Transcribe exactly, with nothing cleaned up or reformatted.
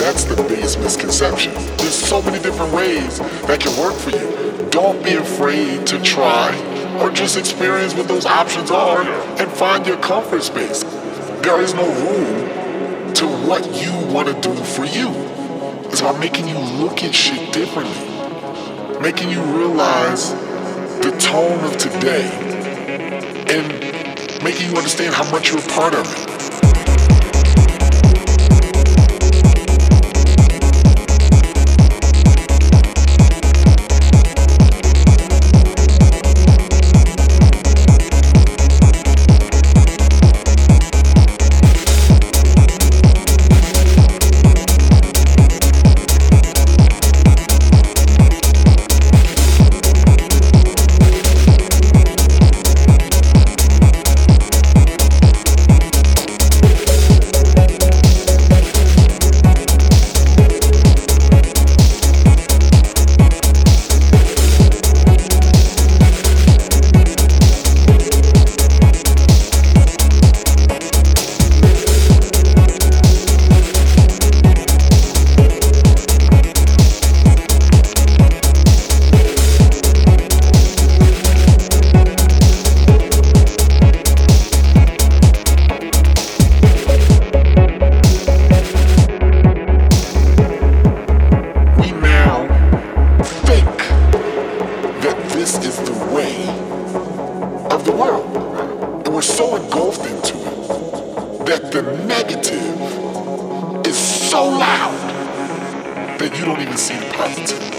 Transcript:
That's the biggest misconception. There's so many different ways that can work for you. Don't be afraid to try or just experience what those options are and find your comfort space. There is no rule to what you want to do for you. It's about making you look at shit differently, making you realize the tone of today, and making you understand how much you're a part of it. This is the way of the world. And we're so engulfed into it that the negative is so loud that you don't even see the positive.